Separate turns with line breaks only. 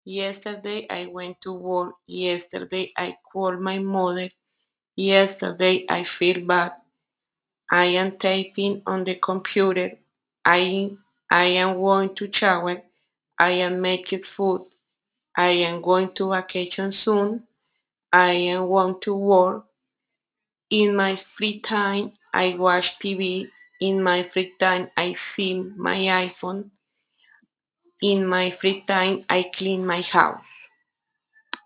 Yesterday I went to work. Yesterday I called my mother. Yesterday I feel bad. I am typing on the computer. I, I am going to shower. I am making food. I am going to vacation soon. I am going to work. In my free time, I watch TV. In my free time, I see my iPhone. In my free time, I clean my house.